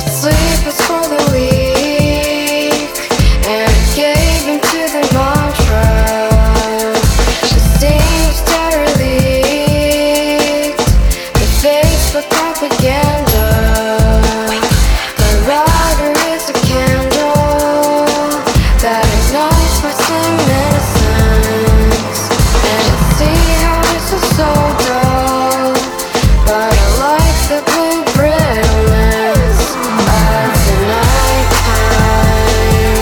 Sleep is for the weak, and I gave into the mantra. The steam's terror leaked, the Facebook propaganda. My router is a candle that ignites my slim innocence. And I see how this is so dull, but I like the blue brittleness of the nighttime.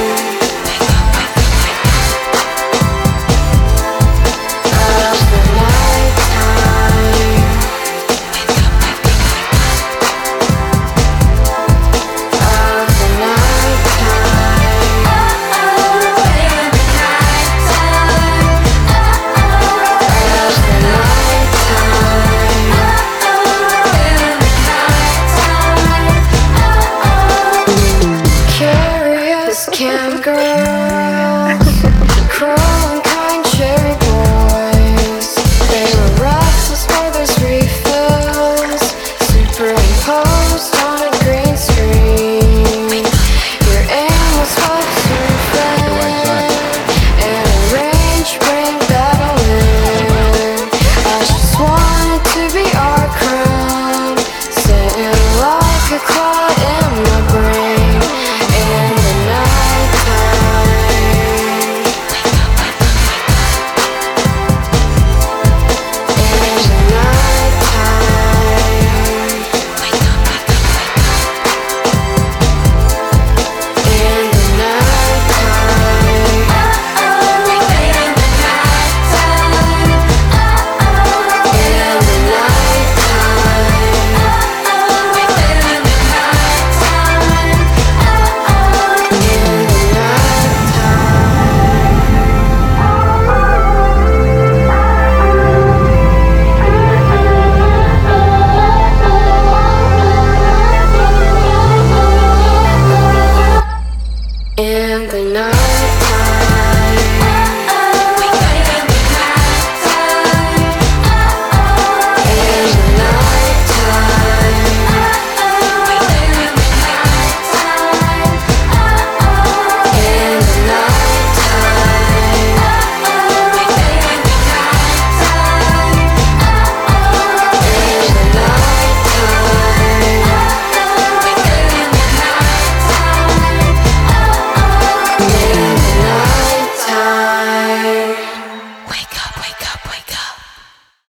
Of the nighttime. Of the nighttime. Curious camp girls, cruel and kind cherry boys. They were restless for those refills, superimposed on a green screen. Your aim was what's your friend, and arrange bring battle in. I just wanted to be our crown, sitting like a cloud.